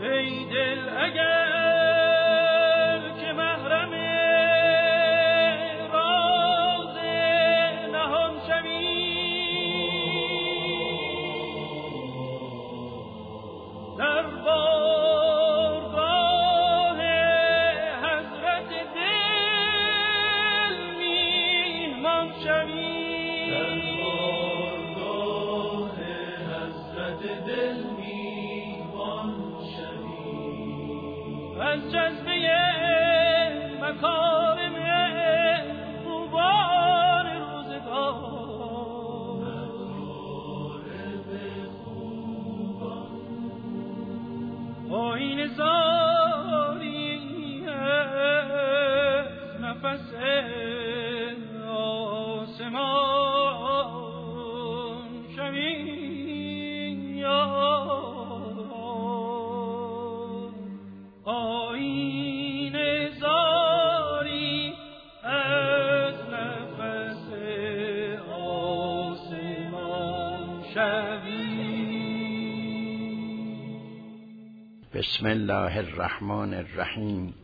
ای دل اگر که محرم راز نهان شوی، در بارگاه حضرت دل میهمان شوی، در بارگاه حضرت دل میهمان شوی، از جذبه مکارم خوبان روزگار، آیین زاری از نفس آسمان شوی، آیین زاری از نفس آسمان شوی. بسم الله الرحمن الرحیم.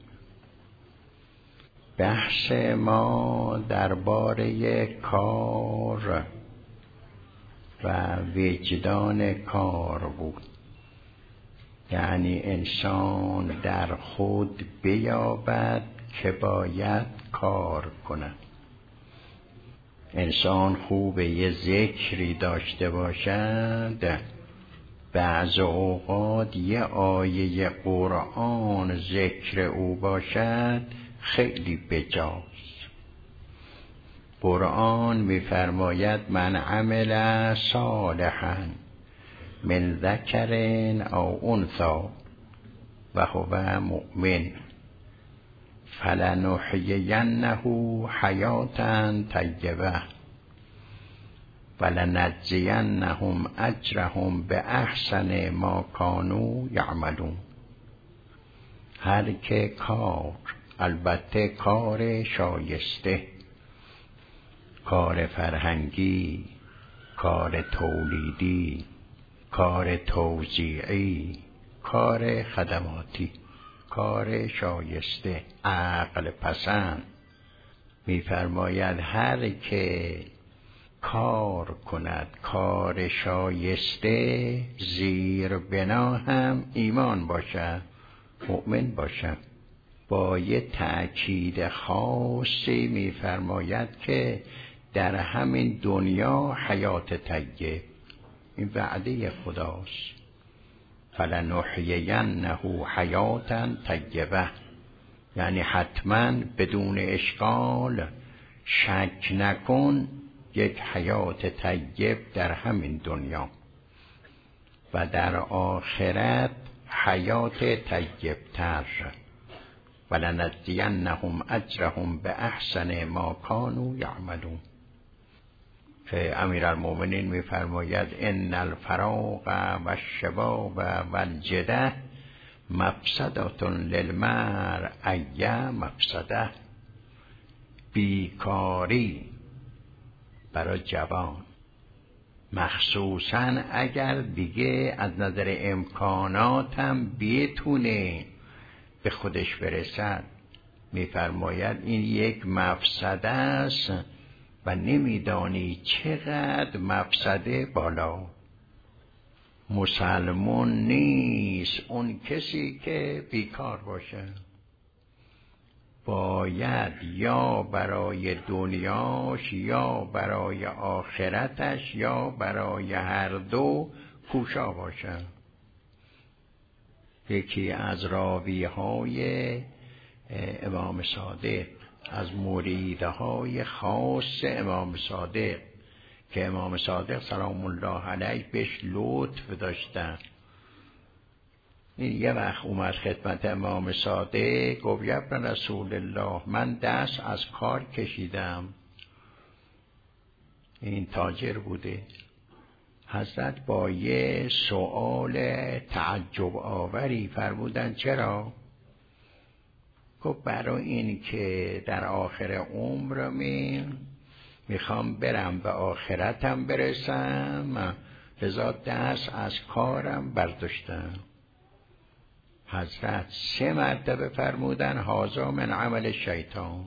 بحث ما درباره کار و وجدان کار بود، یعنی انسان در خود بیابد که باید کار کند. انسان خوبه یه ذکری داشته باشد، بعض اوقات یه آیه قرآن ذکر او باشد خیلی بجاست. قرآن می‌فرماید من عمل صالحا من ذکر او انثی و هو مؤمن فلنحیینه حیاتا طیبه ولنجزینهم اجرهم باحسن ما کانوا یعملون. هر که کار، البته کار شایسته، کار فرهنگی، کار تولیدی، کار توزیعی، کار خدماتی، کار شایسته، عقل پسند، می‌فرماید هر که کار کند کار شایسته، زیر بنا هم ایمان باشد، مؤمن باشد. با یه تأکید خاصی می‌فرماید که در همین دنیا حیات طیب، این وعده خداست. فلنحیینه حیاتا طیبه، یعنی حتما بدون اشکال، شک نکن، یک حیات طیب در همین دنیا و در آخرت حیات طیبتر. ولنجزینهم اجرهم باحسن ما کانوا یعملون. که امیرالمومنین می‌فرماید ان الفراغ و الشباب و الجده مفسدة للمرء ای مفسده. بیکاری برای جوان، مخصوصا اگر دیگه از نظر امکانات هم بتونه به خودش برسد، می‌فرماید این یک مفسده است و نمیدانی چقدر مفسده بالا. مسلمان نیست اون کسی که بیکار باشه، باید یا برای دنیاش یا برای آخرتش یا برای هر دو کوشا باشه. یکی از راویهای امام صادق، از مریدهای خاص امام صادق که امام صادق سلام الله علیه بهش لطف داشتن، یه وقت اومد خدمت امام صادق، گفت یا ابن رسول الله من دست از کار کشیدم. این تاجر بوده. حضرت با یه سؤال تعجب آوری فرمودن چرا؟ گفت برای این که در آخر عمر میخوام برم به آخرتم برسم، لذا دست از کارم برداشتم. حضرت 3 مرتبه فرمودن هذا من عمل شیطان.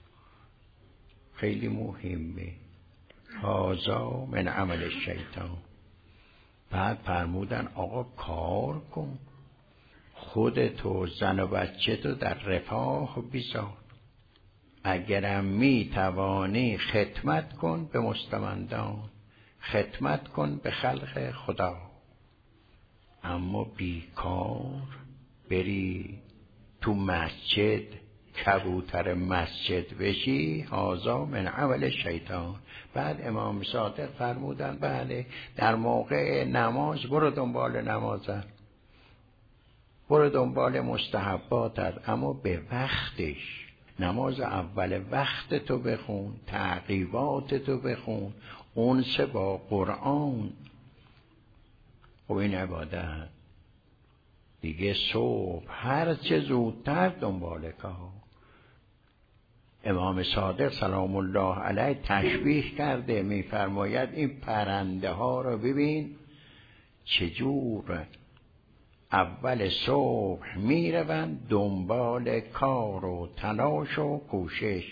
خیلی مهمه، هذا من عمل شیطان. بعد فرمودن آقا کار کن، خودتو زن و بچه تو در رفاه بیزار، اگرم می توانی خدمت کن به مستمندان، خدمت کن به خلق خدا. اما بیکار بری تو مسجد کبوتر مسجد بشی، هذا من عمل شیطان. بعد امام صادق فرمودن بله در موقع نماز برو دنبال نمازت، برو دنبال مستحباتت، اما به وقتش. نماز اول وقت تو بخون، تعقیبات تو بخون، انس با قرآن. خب این عبادت دیگه. صبح هر چه زودتر دنبال کار. امام صادق سلام الله علیه تشبیه کرده، میفرماید این پرنده ها رو ببین چجور اول صبح میروند دنبال کار و تلاش و کوشش.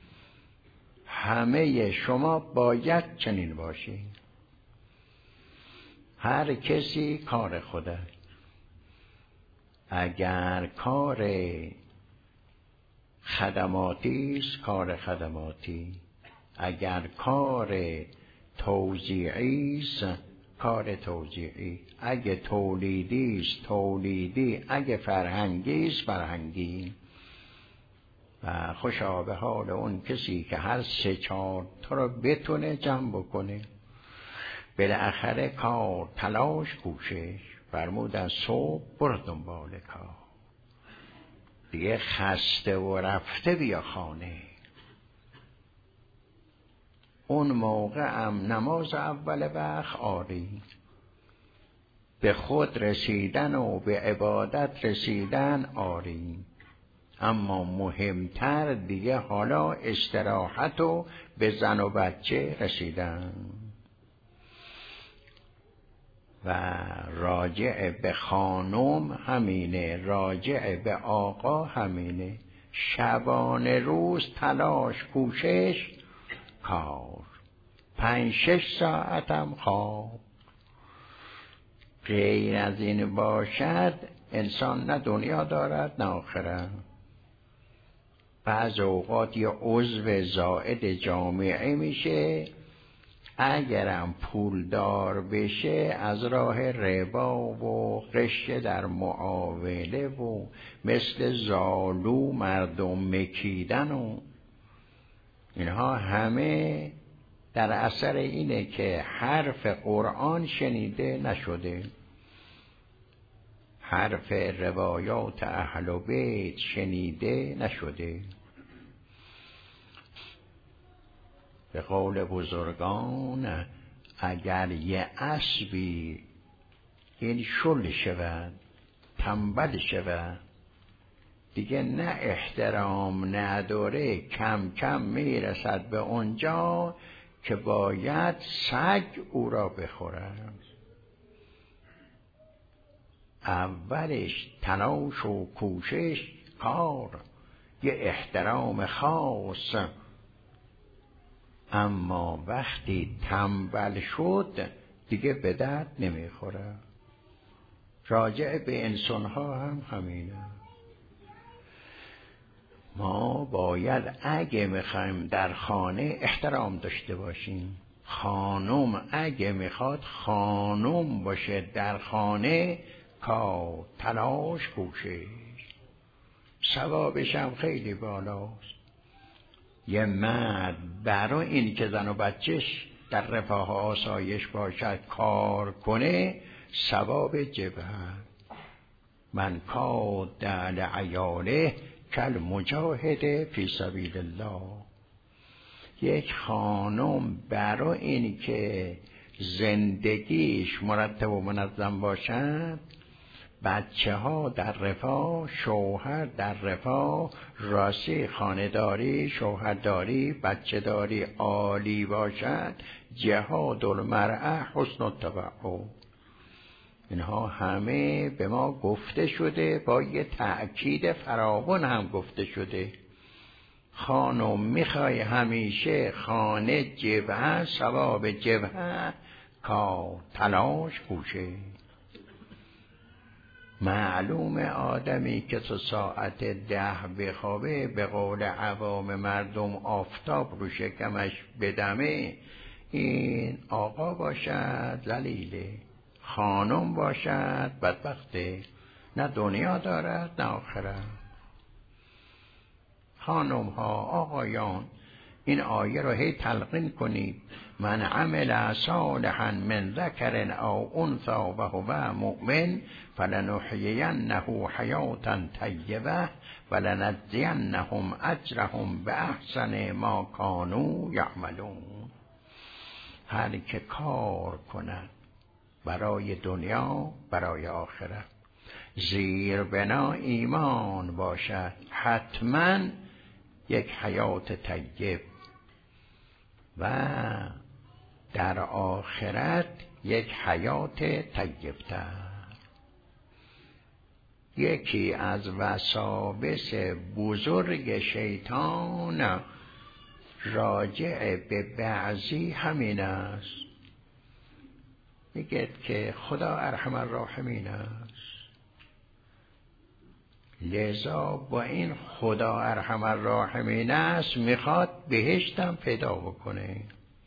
همه شما باید چنین باشید. هر کسی کار خودش. اگر کار خدماتی است کار خدماتی، اگر کار توزیعی است کار توزیعی، اگه تولیدی است تولیدی، اگه فرهنگی است فرهنگی. و خوشا به حال اون کسی که هر 3-4 تا رو بتونه جمع بکنه. بالاخره کار، تلاش، کوشش. فرمودن صبح برو دنبال کار، دیگه خسته و رفته بیا خانه. اون موقع هم نماز اول وقت آری، به خود رسیدن و به عبادت رسیدن آری. اما مهمتر دیگه حالا استراحت و به زن و بچه رسیدن. و راجع به خانم همینه، راجع به آقا همینه. شبانه روز تلاش، کوشش، کار. 5-6 ساعت هم خواب. غیر از این باشد انسان نه دنیا دارد نه آخرت. بعض اوقات یه عضو زائد جامعه میشه، اگرم پولدار بشه از راه ربا و غش در معامله و مثل زالو مردم مکیدن و اینها همه در اثر اینه که حرف قرآن شنیده نشده، حرف روایات اهل بیت شنیده نشده. به قول بزرگان اگر یه اسبی این شل شود، تنبل شود، دیگه نه احترام نداره، کم کم میرسد به اونجا که باید سگ او را بخورد. اولش تلاش و کوشش، کار، یه احترام خاص. اما وقتی تنبل شد دیگه به درد نمیخوره. راجع به انسان‌ها هم همینه. ما باید اگه میخوایم در خانه احترام داشته باشیم. خانم اگه میخواد خانم باشه در خانه، کار، تلاش، کوشش، ثوابش هم خیلی بالاست. یه مرد برای این که زن و بچهش در رفاه و آسایش باشد کار کنه، ثواب جبه. من کاد لعیاله کل مجاهد فی سبیل الله. یک خانم برای این که زندگیش مرتب و منظم باشد، بچه ها در رفاه، شوهر در رفاه، راستی خانه‌داری، شوهرداری، بچه داری عالی باشد، جهاد المرأة حسن التبع. اینها همه به ما گفته شده، با یه تأکید فراوان هم گفته شده. خانم میخوای همیشه خانه جبهه، ثواب جبهه کار تلاش کوشه. معلوم آدمی که تا ساعت 10 بخوابه، به قول عوام مردم آفتاب رو شکمش بدمه، این آقا باشد ذلیله، خانم باشد بدبخته، نه دنیا دارد نه آخرت. خانم ها، آقایان، این آیه رو هی تلقین کنید. من عمل صالحا من ذکر او انثی و هو مؤمن فلنحیینه حیاتا طیبه ولنجزینهم اجرهم باحسن ما کانوا یعملون. هر که کار کند برای دنیا برای آخرت، زیر بنا ایمان باشد، حتما یک حیات طیب و در آخرت یک حیات طیب‌تر. یکی از وساوس بزرگ شیطان راجع به بعضی همین است. میگه که خدا ارحم الراحمین است، لذا با این خدا ارحم الراحمین است میخواد بهشتم پیدا بکنه.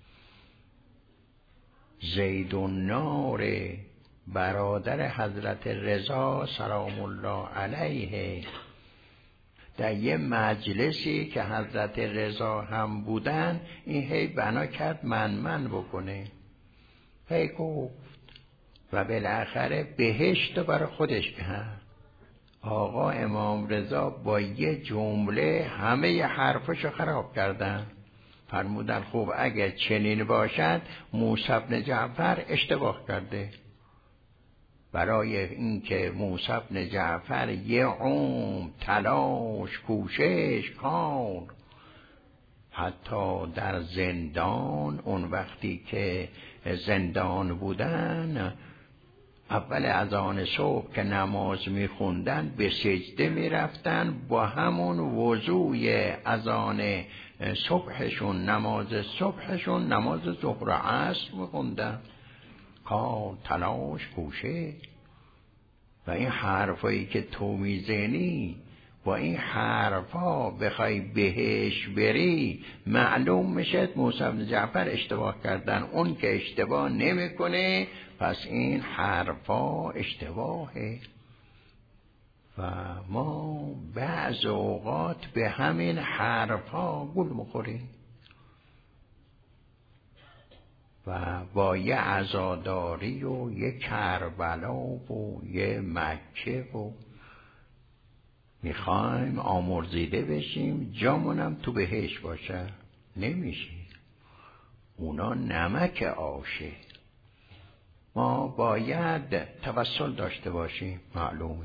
زید النار برادر حضرت رضا سلام الله علیه در یه مجلسی که حضرت رضا هم بودن، این هی بنا کرد من بکنه، هی گفت و بالاخره بهشت برای خودش کرد. آقا امام رضا با یه جمله همه ی حرفشو خراب کردن. فرمودن خب اگه چنین باشد موسی بن جعفر اشتباه کرده. برای اینکه موسی بن جعفر یه عمر تلاش کوشش کار، حتی در زندان، اون وقتی که زندان بودن، اول اذان صبح که نماز میخوندن به سجده میرفتن، با همون وضوی اذان صبحشون، نماز صبحشون، نماز ظهر و عصر میخوندن. کار تلاش کوشه. و این حرفایی که تو میزنی، با این حرفا بخوای بهش بری، معلوم میشه موسی بن جعفر اشتباه کردن. اون که اشتباه نمیکنه پس این حرفا اشتباهه. و ما بعض اوقات به همین حرفا گول میخوریم و با یه عزاداری و یه کربلا و یه مکه و میخوایم آمرزیده بشیم، جامونم تو بهش باشه. نمیشه، اونا نمک آشه. ما باید توسل داشته باشیم، معلومه.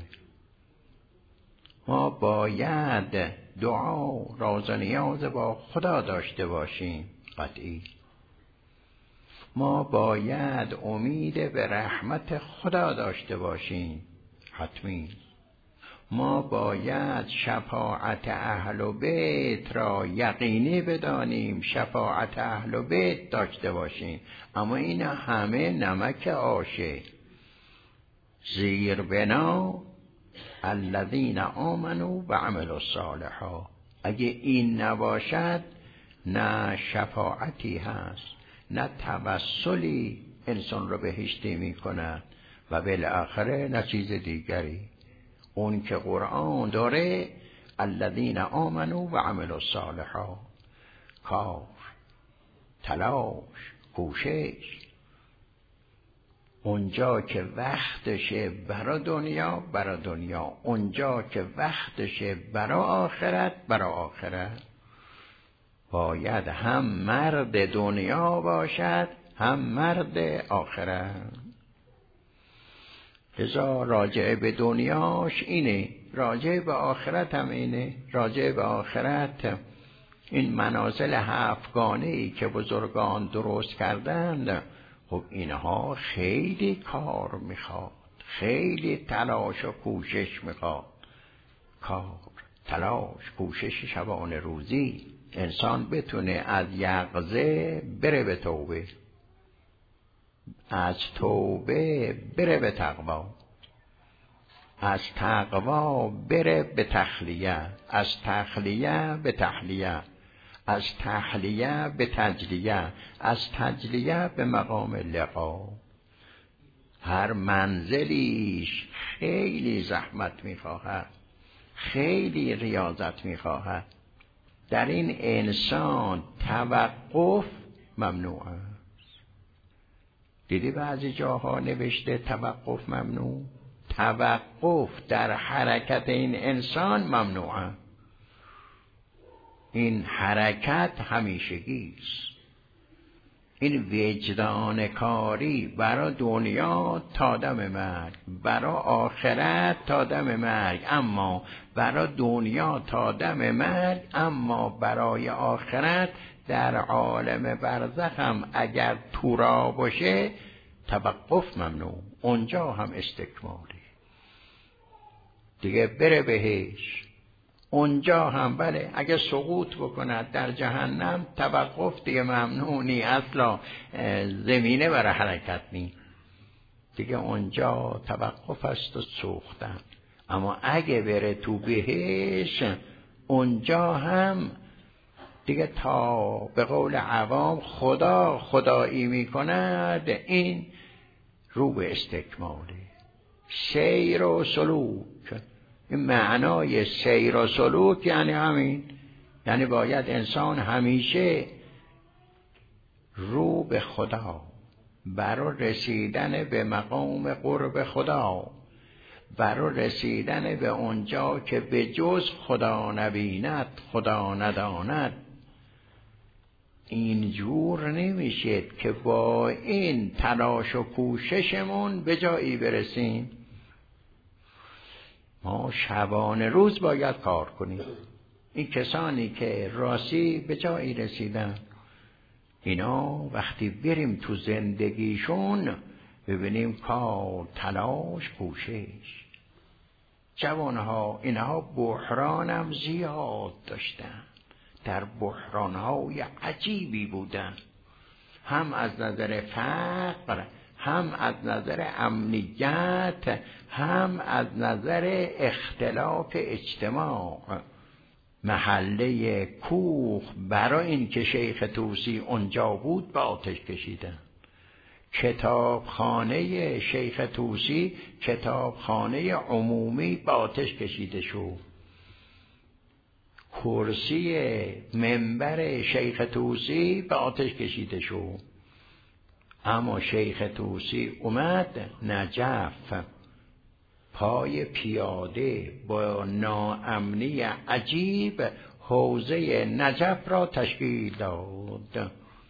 ما باید دعا، راز و نیاز با خدا داشته باشیم، قطعی. ما باید امید به رحمت خدا داشته باشیم، حتمی. ما باید شفاعت اهل بیت را یقینی بدانیم، شفاعت اهل بیت داشته باشیم. اما این همه نمک آشه. زیر بنا الذین آمنوا و عملوا الصالحات. اگه این نباشد نه شفاعتی هست، نه توسلی انسان رو بهشتی میکند و بالاخره نه چیز دیگری. اون که قرآن داره الذین آمنوا و عملوا الصالحات، کار، تلاش، کوشش. اونجا که وقتشه برا دنیا، برا دنیا. اونجا که وقتشه برا آخرت، برا آخرت. باید هم مرد دنیا باشد هم مرد آخرت. لذا راجع به دنیاش اینه، راجع به آخرت هم اینه. راجع به آخرت این منازل هفتگانه‌ای که بزرگان درست کردند، خب اینها خیلی کار میخواد. خیلی تلاش و کوشش میخواد. کار، تلاش، کوشش شبانه روزی انسان بتونه از یقظه بره به توبه، از توبه بره به تقوا، از تقوا بره به تخلیه، از تخلیه به تحلیه، از تحلیه به تجلیه، از تجلیه به مقام لقا. هر منزلیش خیلی زحمت میخواهد، خیلی ریاضت میخواهد. در این انسان توقف ممنوع است. دیدی بعضی جاها نوشته توقف ممنوع؟ توقف در حرکت این انسان ممنوعه. این حرکت همیشگیست. این وجدان کاری برای دنیا تا دم مرگ، برای آخرت تا دم مرگ، اما برای دنیا تا دم مرگ، اما برای آخرت در عالم برزخ هم اگر تو را باشه توقف ممنوع. اونجا هم استکمالی دیگه، بره بهش. اونجا هم بله اگه سقوط بکند در جهنم توقف دیگه ممنوع نی، اصلا زمینه برای حرکت نی دیگه، اونجا توقف است و سوختن. اما اگه بره تو بهش اونجا هم دیگه تا به قول عوام خدا خدایی میکند، این رو به استکماله. سیر و سلوک، این معنای سیر و سلوک یعنی همین، یعنی باید انسان همیشه رو به خدا، برای رسیدن به مقام قرب خدا، برای رسیدن به اونجا که به جز خدا نبیند خدا نداند، اینجور نمیشه که با این تلاش و کوششمون به جایی برسیم. ما شبانه روز باید کار کنیم. این کسانی که راستی به جایی رسیدن، اینا وقتی بریم تو زندگیشون ببینیم کار، تلاش، کوشش. جوانها اینها بحرانم زیاد داشتن، در بحرانهای عجیبی بودن، هم از نظر فقر، هم از نظر امنیت، هم از نظر اختلاف اجتماع. محله کوخ برای این که شیخ طوسی اونجا بود به آتش کشیدن. کتابخانه شیخ طوسی، کتابخانه عمومی به آتش کشیده شد. کرسی منبر شیخ طوسی به آتش کشیده شد. اما شیخ طوسی اومد نجف، پای پیاده با ناامنی عجیب حوزه نجف را تشکیل داد.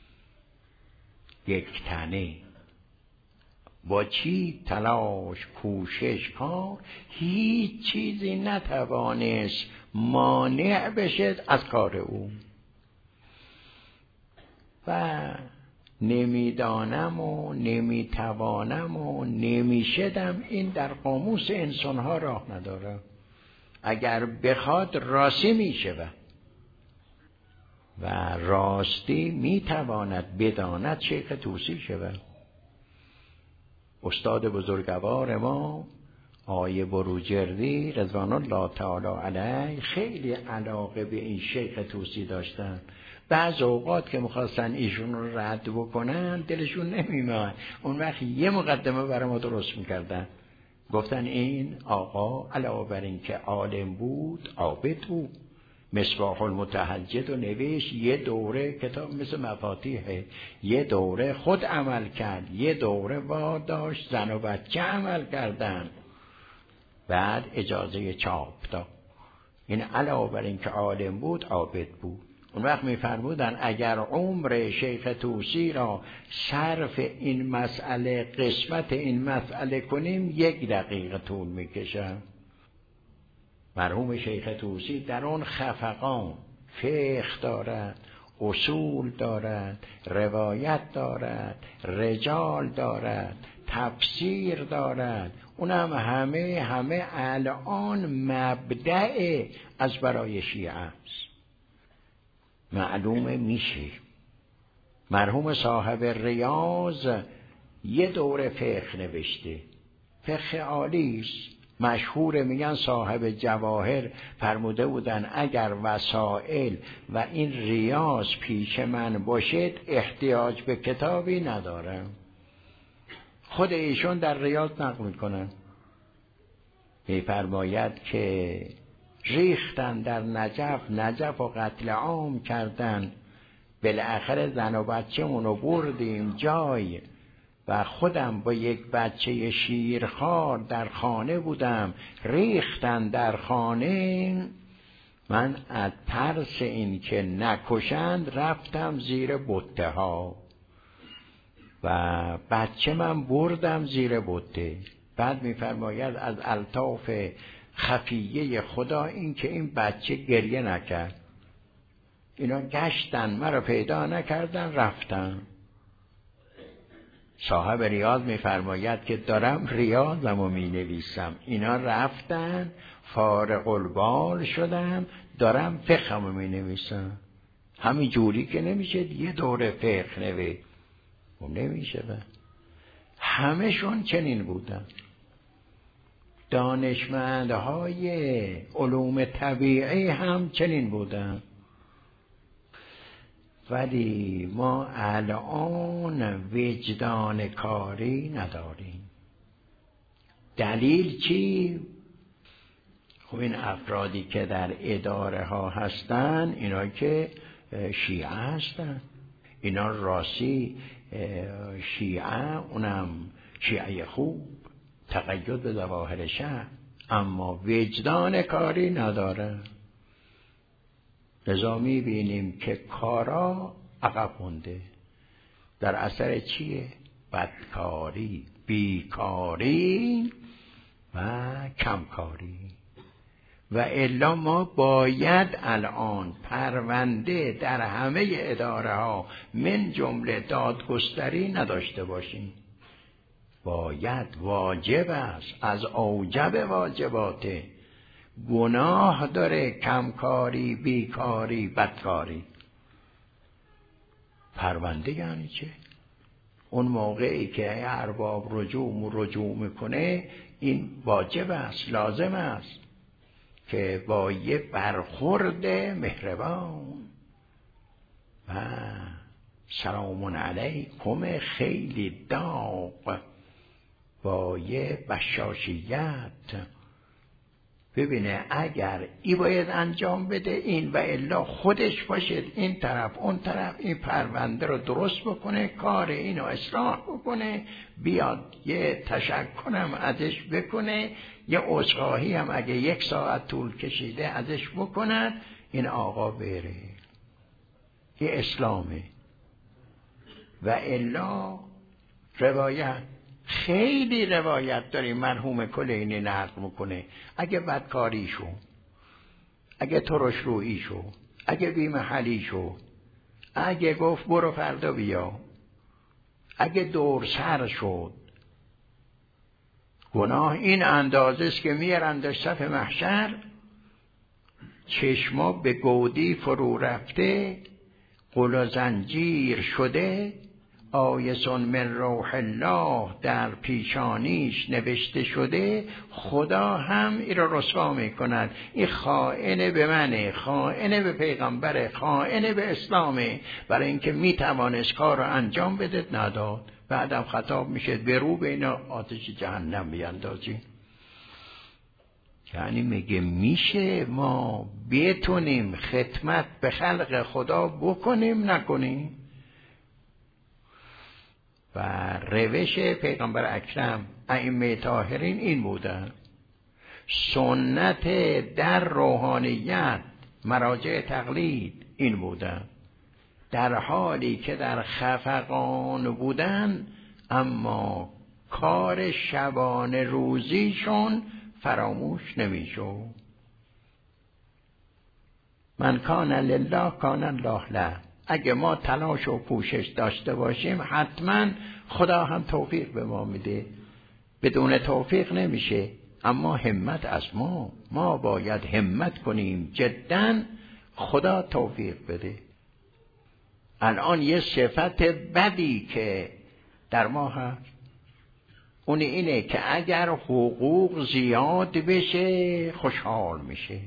یک تنه با چی؟ تلاش، کوشش، کار، هیچ چیزی نتوانست مانع بشه از کار او. و نمیدانم و نمیتوانم و نمیشدم، این در قاموس انسانها راه نداره. اگر بخواد راستی میشه و راستی میتواند بداند شیخ طوسی شود. استاد بزرگوار ما آیه بروجردی رضوان الله تعالی علیه خیلی علاقه به این شیخ طوسی داشتن. بعض اوقات که میخواستن ایشون رو رد بکنن دلشون نمی‌آمد، اون وقت یه مقدمه برای ما درست میکردن. گفتن این آقا علاوه بر این که عالم بود عابد بود. مصباح المتهجد و نوشت، یه دوره کتاب مثل مفاتیحه، یه دوره خود عمل کرد، یه دوره واداشت زن و بچه عمل کردن، بعد اجازه چاپ داد. این علاوه بر این که عالم بود عابد بود. اون وقت می‌فرمودن اگر عمر شیخ طوسی را صرف این مسئله، قسمت این مسئله کنیم 1 دقیقه طول می‌کشه. مرحوم شیخ طوسی در اون خفقان فقه دارد، اصول دارد، روایت دارد، رجال دارد، تفسیر دارد. اونم همه الان مبدأ از برای شیعه است. معلومه میشه. مرحوم صاحب ریاض یه دوره فقه نوشته، فقه عالیست، مشهور. میگن صاحب جواهر فرموده بودن اگر وسائل و این ریاض پیش من باشد احتیاج به کتابی ندارم. خود ایشون در ریاض نقل میکنن، میفرماید که ریختن در نجف و قتل عام کردن، بالاخره زن و بچه‌مونو بردیم جای و خودم با یک بچه شیرخوار در خانه بودم، ریختن در خانه. من از ترس این که نکشند رفتم زیر بته ها و بچه من بردم زیر بته. بعد میفرماید از الطاف خفیه خدا این که این بچه گریه نکرد. اینا گشتن مرا پیدا نکردن رفتن. صاحب ریاض میفرماید که دارم ریاضمو مینویسم، اینا رفتن فارغ البال شدم دارم فقهمو مینویسم. همین جوری که نمیشه یه دوره فقه نوشت، نمیشه. همه شون چنین بودن. دانشمندهای علوم طبیعی هم چنین بودن. ولی ما الان وجدان کاری نداریم. دلیل چی؟ خب این افرادی که در اداره ها هستن اینا که شیعه هستن، اینا راستی شیعه، اونم شیعه خوب، تقید به ظواهر شهر، اما وجدان کاری نداره. لذا می‌بینیم که کارا عقب مونده. در اثر چیه؟ بدکاری، بیکاری و کمکاری. و الا ما باید الان پرونده در همه اداره ها من جمله دادگستری نداشته باشیم. باید، واجب است، از اوجب واجباته. گناه داره کمکاری، بیکاری، بدکاری. پرونده یعنی چه؟ اون موقعی که ارباب رجوع میکنه این واجب است، لازم است که با یه برخورد مهربان و سلام علیکم خیلی داغ، با یه بشاشیت ببینه اگر ای باید انجام بده این و الا خودش باشد این طرف اون طرف، این پرونده رو درست بکنه، کار اینو اصلاح بکنه، بیاد یه تشکرم ازش بکنه، یه عذرخواهی هم اگه 1 ساعت طول کشیده ازش بکنن، این آقا بره. یه اسلامه. و الا روایت، خیلی روایت داریم مرحوم کلینی نقل میکنه، اگه بدکاری شو، اگه ترش رویی شو، اگه بیمحلی شو، اگه گفت برو فردا بیا، اگه دور سر شد، گناه این اندازه است که میارندش صف محشر، چشما به گودی فرو رفته، قل و زنجیر شده، آیسون من روح الله در پیشانیش نوشته شده، خدا هم این رو رسوا میکند. این خائن به منه، خائن به پیغمبره، خائن به اسلامه، برای اینکه میتوانست کار رو انجام بده نداد. بعدم خطاب میشه برو بین آتش جهنم بیندازی. یعنی میگه میشه ما بتونیم خدمت به خلق خدا بکنیم نکنیم؟ و روش پیغمبر اکرم ائمه طاهرین این بودن. سنت در روحانیت مراجع تقلید این بودن، در حالی که در خفقان بودن اما کار شبانه روزیشون فراموش نمیشد. من کان لله کان الله له. اگه ما تلاش و پوشش داشته باشیم حتما خدا هم توفیق به ما میده. بدون توفیق نمیشه. اما همت از ما باید همت کنیم جدا خدا توفیق بده. الان یه صفت بدی که در ما هست اون اینه که اگر حقوق زیاد بشه خوشحال میشه،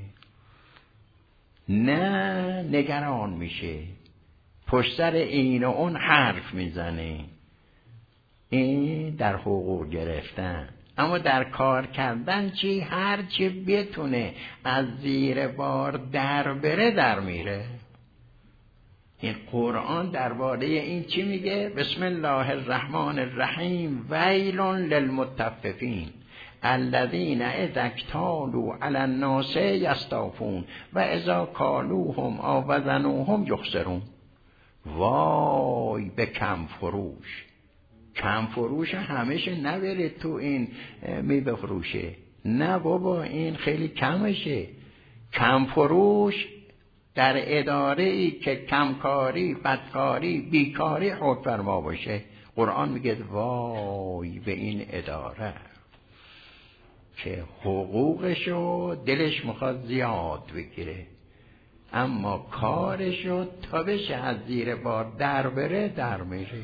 نه نگران میشه، پشت سر این و اون حرف میزنه. این در حقوق گرفتن. اما در کار کردن چی؟ هر چی بتونه از زیر بار در بره در میره. این قرآن درباره این چی میگه؟ بسم الله الرحمن الرحیم ویل للمطففین الذین اذا اکتالوا علی الناس یستوفون و اذا کالوهم او وزنوهم یخسرون. وای به کم فروش. کم فروش همیشه نبره تو این میوه فروشه. نه بابا این خیلی کمشه. کم فروش در اداره‌ای که کمکاری، بدکاری، بیکاری حکم فرما باشه. قرآن میگه وای به این اداره که حقوقشو دلش میخواد زیاد بگیره اما کارشو تا بشه از زیر بار در بره در میره.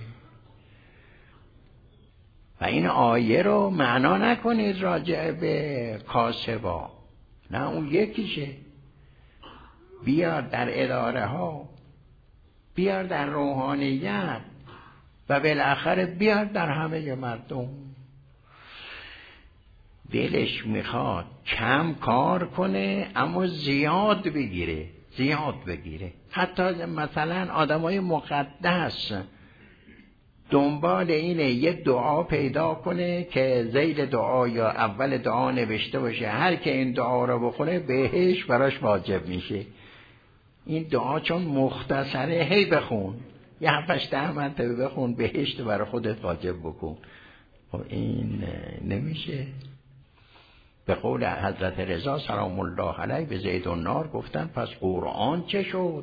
و این آیه رو معنا نکنید راجع به کاسبا، نه اون یکیشه. بیار در اداره ها، بیار در روحانیت و بالاخره بیار در همه مردم. دلش میخواد کم کار کنه اما زیاد بگیره، زیاد بگیره. حتی مثلا آدمای مقدس دنبال اینه یه دعا پیدا کنه که ذیل دعا یا اول دعا نوشته باشه هر که این دعا رو بخونه بهش براش واجب میشه. این دعا چون مختصره هی بخون، یه 7-8 مرتبه بخون بهشت برای خودت واجب بکن. این نمیشه. به قول حضرت رضا سلام الله علیه به زید النار گفتن پس قرآن چه شد؟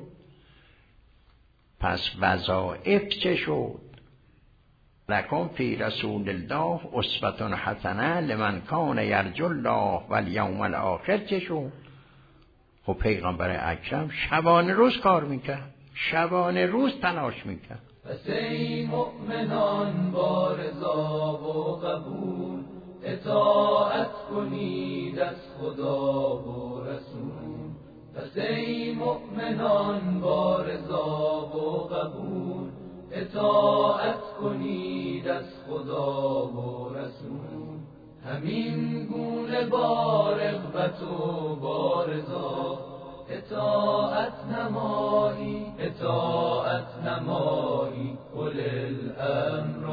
پس وظایف چه شد؟ لکن فی رسول الله اسوة حسنه لمن کان یرجو الله والیوم الاخر چه شد؟ خب پیغمبر اکرم شبانه روز کار میکرد، شبانه روز تلاش میکرد. پس ای مؤمنان با رضا و قبول اطاعت کنید از خدا و رسول. پس ای مؤمنان با رضا و قبول اطاعت کنید از خدا و رسول. همین گونه با رغبت و با رضا اطاعت نمایی، اطاعت نمایی. قل الامر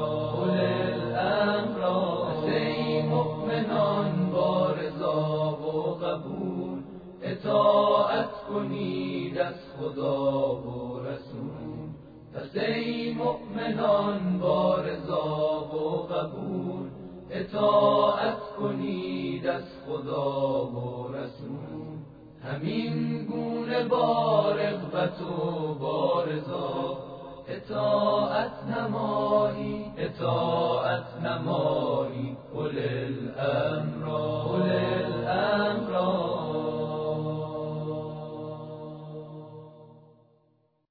پس ای مؤمنان با رضا و قبول اطاعت کنید از خدا و رسول. پس ای مؤمنان با رضا و قبول اطاعت کنید از خدا و رسول. همین گونه با رغبت و با رضا اطاعت نمایی، اطاعت نمایی. قل الامر